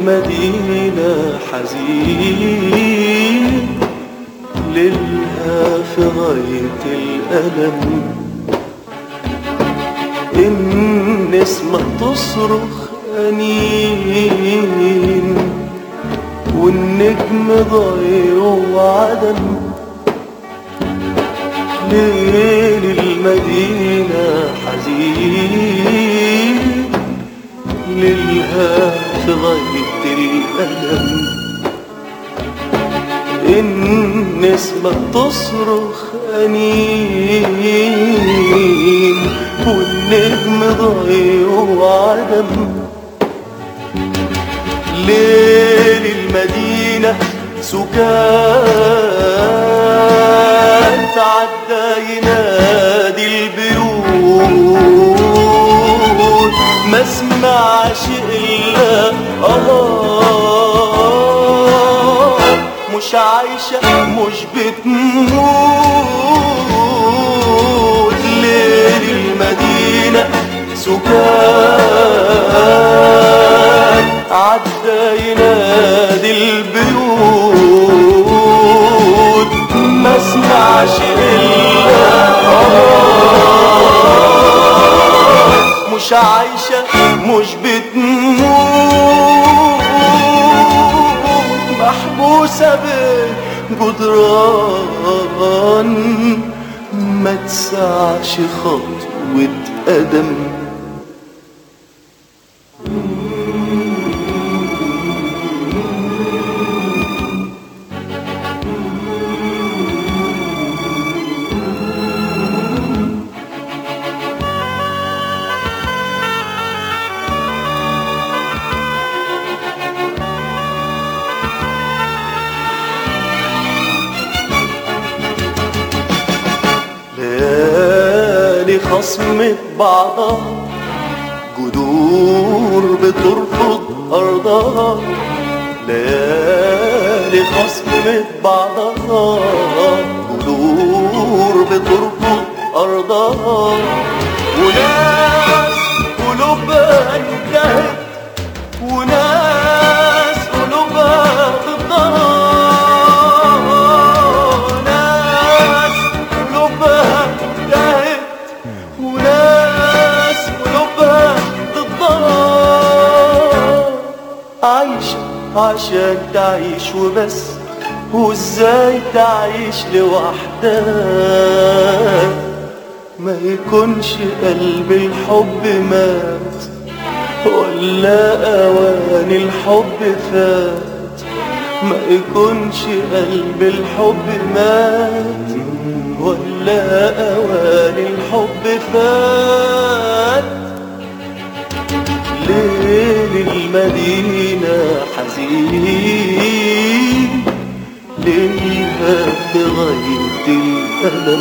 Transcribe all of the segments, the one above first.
للمدينة حزين، ليلها في غاية الألم، النسمة تصرخ أنين، والنجم ضايع وعدم. ليل المدينة حزين، ليلها في غاية الألم، النسمة تصرخ أنين، والنجم ضايع وعدم. ليل المدينة سكات، عدى ينادي البيوت، ما سمعش إلا مش عايشة مش بتموت. ليل المدينة سكات، عدى ينادي البيوت، ما سمعش إلا مش عايشة مش بتموت، محبوسة بين جدران، ما تسعش خطوة قدم. ليالي خصمت بعضها، جذور بترفض أرضها. ليالي خصمت بعضها، جذور بترفض أرضها، وناس قلوبها انتهت، وناس قلوبها ضدها. عشان تعيش وبس، وازاي تعيش لوحدها؟ ما يكونش قلب الحب مات، ولا اوان الحب فات. ما يكونش قلب الحب مات، ولا اوان الحب فات. ليل المدينة حزين، ليلها في غاية الألم،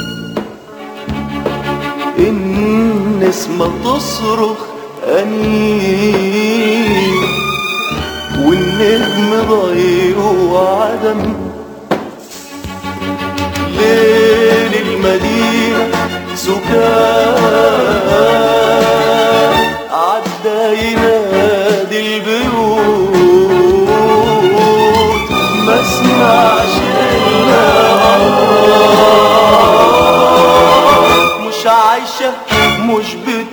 النسمة تصرخ أنين، والنجم ضايع وعدم. ليل المدينة سكات، عدى ينادي البيوت، ما سمعش إلا مش عايشة مش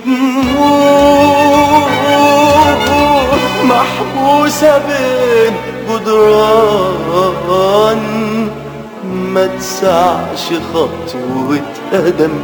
بتموت، محبوسة بين جدران، ما تسعش خطوة قدم.